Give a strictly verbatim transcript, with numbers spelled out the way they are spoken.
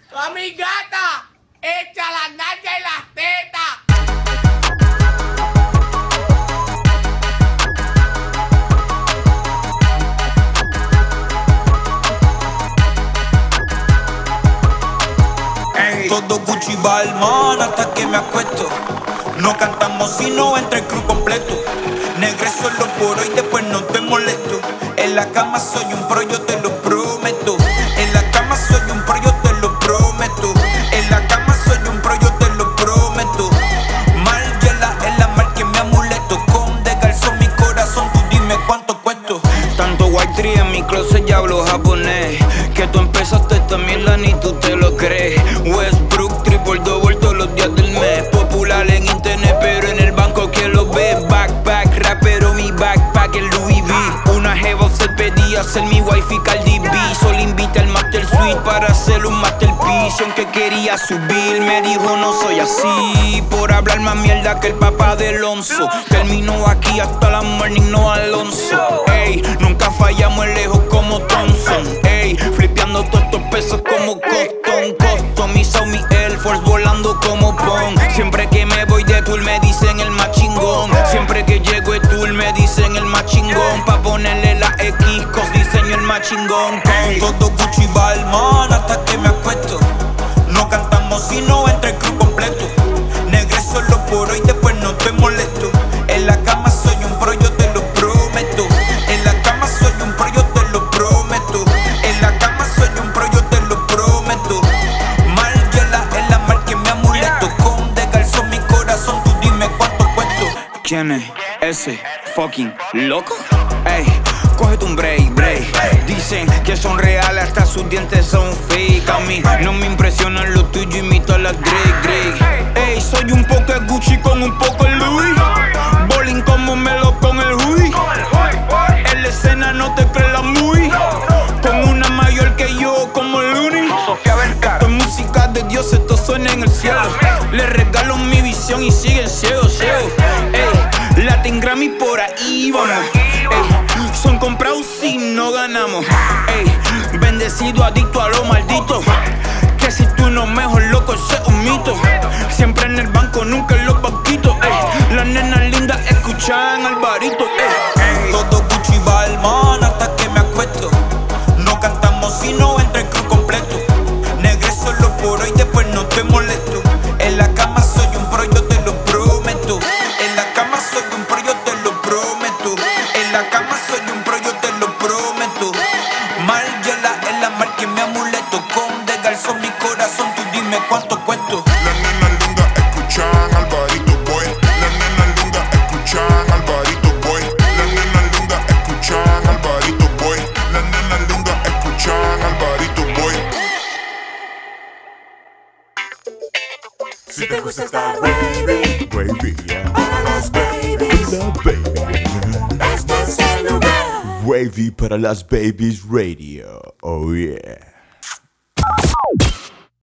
Tú a mi gata, echa las nalgas y las tetas. Todo Gucci Balmain hasta que me acuesto. No cantamos si no entra el crew completo. Negre solo por hoy, después no te molesto. En la cama soy un pro, yo te lo prometo. En la cama soy un pro, yo te lo prometo. En la cama soy un pro, yo te lo prometo. Margiela es la mar que me amuleto. Con de calzón mi corazón, tú dime cuánto cuesto. Tanto white tree en mi closet ya hablo japonés. Que tú empezaste esta mierda ni tú te lo crees. Westbrook, triple double todos los días del mes. Popular en internet pero en el banco que lo ve. Backpack, rapero mi backpack el Louis V. Una jeva se pedía ser mi wifi Cardi B. Solo invita al master suite para hacer un masterpiece. Aunque quería subir me dijo no soy así. Por hablar más mierda que el papá de Alonso. Terminó aquí hasta la morning, no Alonso. Ey, nunca fallamos lejos como Thompson. Ey, flipeando todos estos pesos como Coston. Customizado mi Air Force volando como Pong. Siempre que me voy de tour me dicen el más chingón. Siempre que llego de tour me dicen el más chingón. Pa' ponerle la X, cos diseño el más chingón. Todo Gucci Balmain hasta que me acuesto. No cantamos si no entra el crew completo. Negre solo por hoy, después no te molesto. En la cama soy un pro, yo te lo prometo. En la cama soy un pro, yo te lo prometo. En la cama soy un pro, yo te lo prometo. Margiela es la mar que me amuleto. Con de calzón mi corazón, tú dime cuánto cuesto. ¿Quién es ese fucking loco? Ey, cógete un break, break. Dicen que son reales, hasta sus dientes son fake. A mí no me impresionan lo tuyo, imito a la Drake, Drake. Ey, soy un poco de Gucci con un poco de Louis. Bowling como Melo con el hoodie. En la escena no te crees la movie. Con una mayor que yo como Looney. Esto es música de Dios, esto suena en el cielo. Le regalo mi visión y siguen ciegos, ciegos. Ey, Latin Grammy por ahí vamos. Ey, son comprados si no ganamos. Ey, bendecido, adicto a lo maldito. Que si tú no mejor loco, ese es un mito. Siempre en el banco, nunca en los banquitos. Ey, las nenas lindas escuchan Alvarito. Ey, todo Gucci Balmain hasta que me acuesto. No cantamos si no entra el crew completo. Negre solo por hoy, después no te molesto. En la cama soy un pro, yo te lo prometo. En la cama soy un pro, yo te lo prometo. En la cama soy un pro, yo te lo prometo. Margiela es la mar que me amuleto. Con de calzón mi corazón, tú dime cuánto cuesto. Las nenas lindas escuchan Alvarito Boy. Las nenas lindas escuchan Alvarito Boy. Las nenas lindas escuchan Alvarito Boy. Las nenas lindas escuchan Alvarito Boy. Si te gusta estar wavy, Wavy, yeah. para las babies, The baby. este es el lugar. Wavy para las babies radio. Oh yeah.